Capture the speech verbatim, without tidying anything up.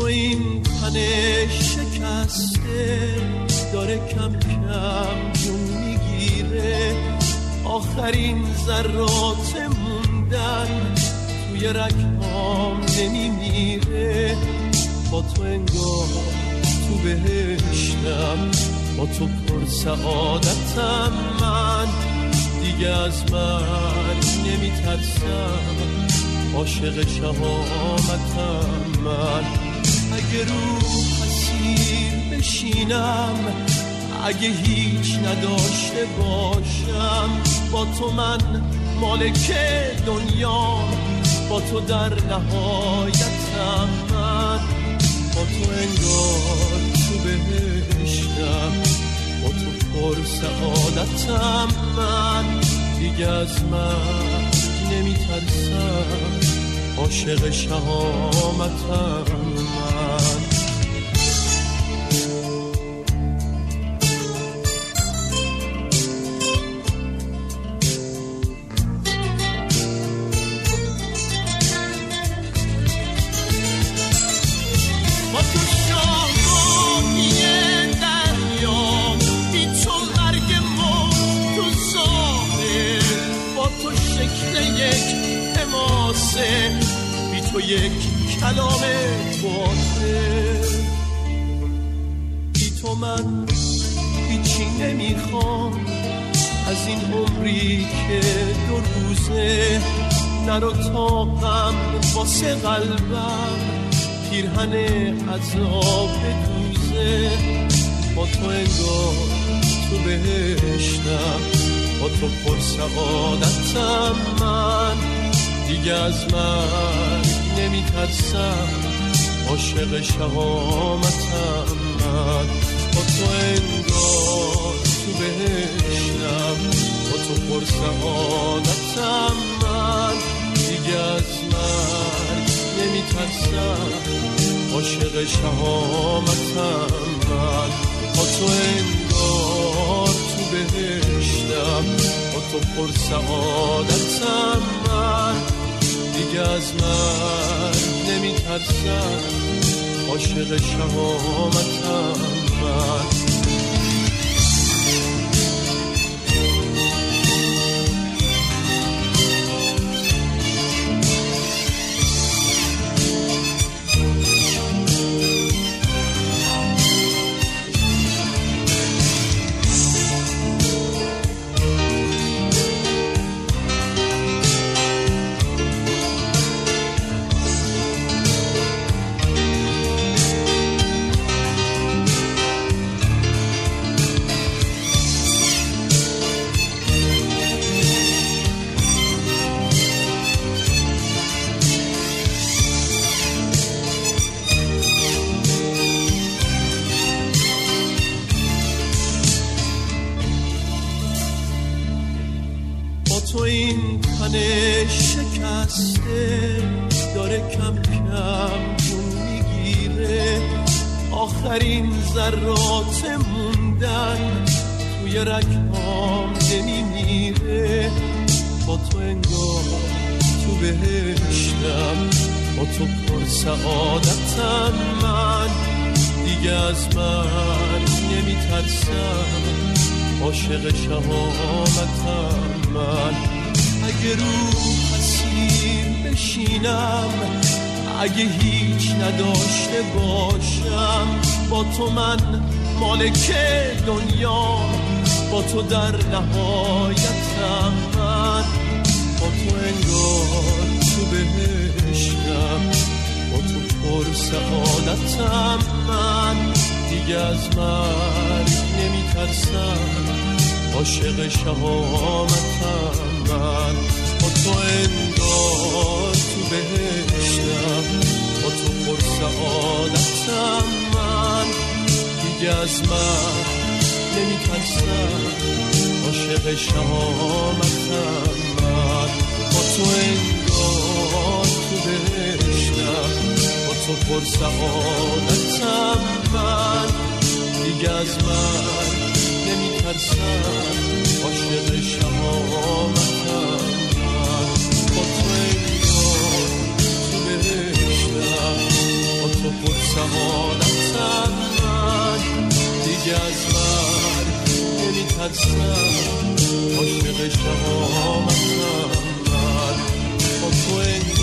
این تن شکسته داره کم کم جون میگیره، آخرین ذرات موندن توی رگهام نمیمیره. با تو انگار تو بهشتم، با تو پر سعادتم، من دیگه از مرگ نمیترسم، عاشق شهامتم. من اگه رو اسیر بشینم، اگه هیچ نداشته باشم، با تو من مالک دنیا، با تو در نهایتم. من با تو انگار تو بهشتم، با تو پر سعادتم، من دیگه از من نمیترسم، عاشق شهامتم. من بی تو یک کلام باطل، بی تو من هیچی نمیخوام از این عمری که دو روزه. نرو تا غم واسه قلبم پیرهن عذاب دوزه. با تو انگار تو بهشتم، با تو پر سعادتم، من دیگه از من نمیترسم، عاشق شهامتم. من با تو انگار تو بهشتم، با تو پر سعادتم، من دیگه از من نمیترسم، عاشق شهامتم. من با تو انگار تو بهشتم، با تو پر سعادتم، من دیگه از من نمیترسم، عاشق شهامتم. من تو این تن شکسته داره کم کم جون میگیره، آخرین ذرات موندن توی رگهام نمیمیره. با تو انگار تو بهشتم، با تو پر سعادتم، من دیگه از من نمیترسم، عاشق شهامتم. من اگه رو اسیر بشینم، اگه هیچ نداشته باشم، با تو من مالک دنیا، با تو در نهایتم. من با تو انگار تو بهشتم، با تو پر سعادتم، من دیگه از من نمیترسم، عاشق شهامتم. من با تو انگار تو بهشتم، با تو پر سعادتم، من دیگه از من نمیترسم، عاشق شهامتم. من با تو انگار تو بهشتم، با تو پر سعادتم، من دیگه از من نمیترسم، عاشق شهامتم. من با تو انگار تو بهشتم، با تو خود سهادتم من دیگه از من نمیترسم عاشق شهامتم من با تو